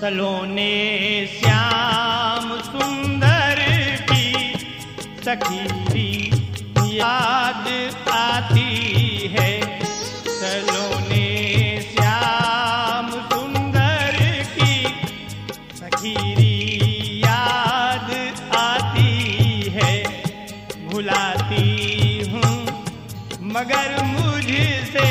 सलोने श्याम सुंदर की सखीरी याद आती है। सलोने श्याम सुंदर की सखीरी याद आती है। भुलाती हूँ मगर मुझसे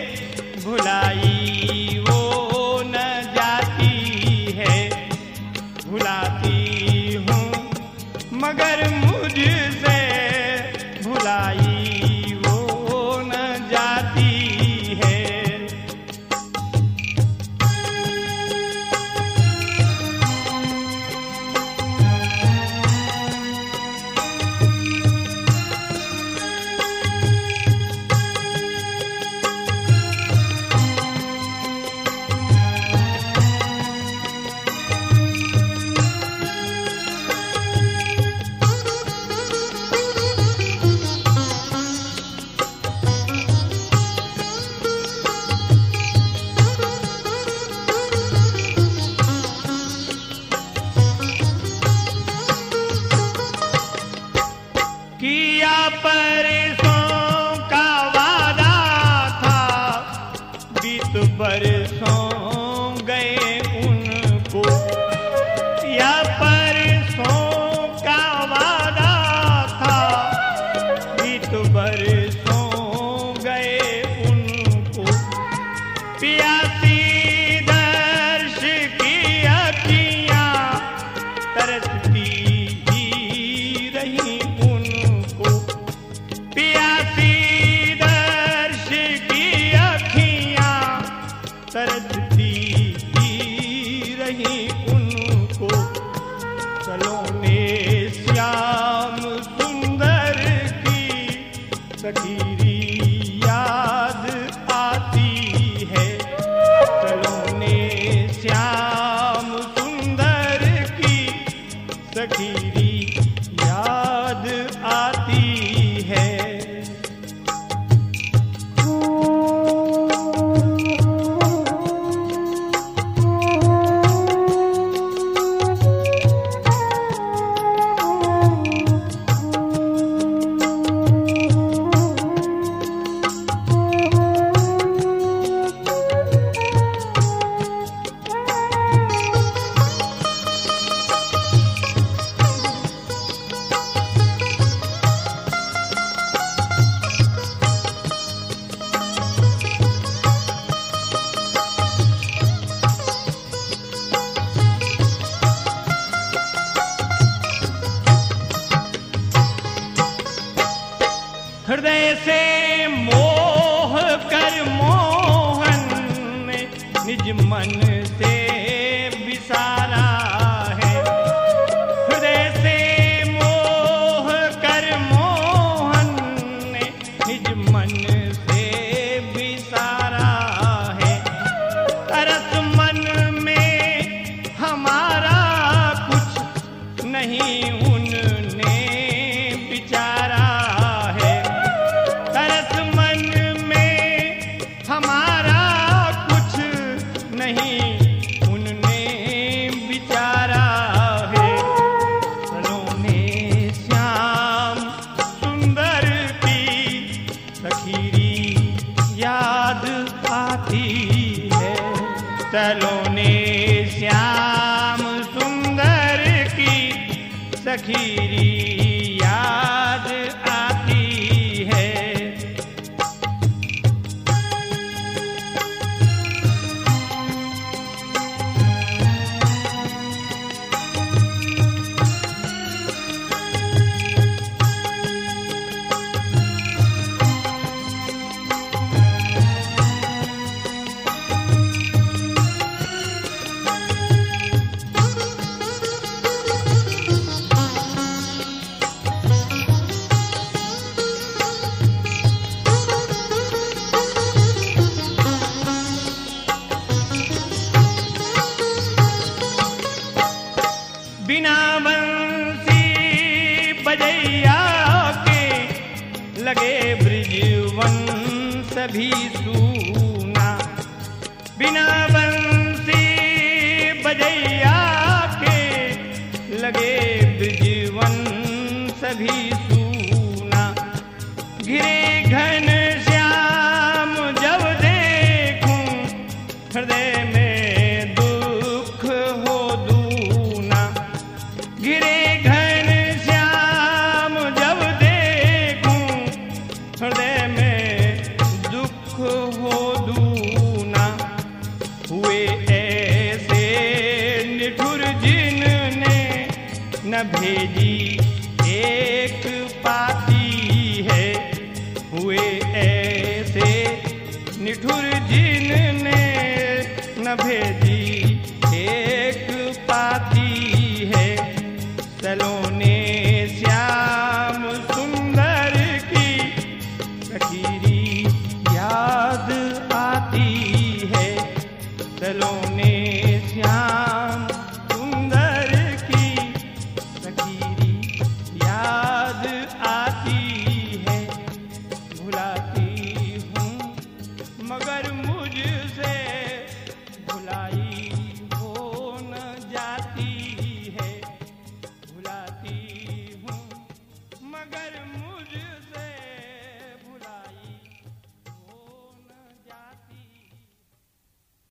भुलाई वो न जाती है। भुलाती हूँ मगर मुझसे भुलाई वो न जाती है। किया परसों का वादा था, बीत बरसों गए उनको। या परसों का वादा था, बीत बरसों गए उनको। प्यासी दर्श की अखियाँ तरसती ही रही उनको। प्यासी दर्श की अखियाँ तरसती ही रही उनको। सलोने श्याम सुंदर की सखीरी याद आती है। सलोने श्याम सुंदर की सखीरी याद आती है। हृदय से मोह कर मोहन ने निज मन से विसारा है। हृदय से मोह कर मोहन ने निज मन से विसारा है। तरस मन में हमारा कुछ नहीं उनने विचारा। हमारा कुछ नहीं उनने विचारा है। सलोने श्याम सुंदर की सखीरी याद आती है। सलोने श्याम सुंदर की सखीरी याद आती है। बिना बंसी बजैया के लगे ब्रिजवन सभी सूना। बिना बंसी बजैया के लगे ब्रिजवन सभी सूना। घिरे घन श्याम जब देखूं हृदय में दुख हो दूना। घिरे घन श्याम जब देखूं हृदय में दुख हो दूना। हुए ऐसे निठुर जिनने न भेजी एक पाती है। हुए ऐसे निठुर जिनने न भेजी एक पाती है। सलोने श्याम सुंदर की लकीरी याद आती है। सलोने श्याम सुंदर की लकीरी याद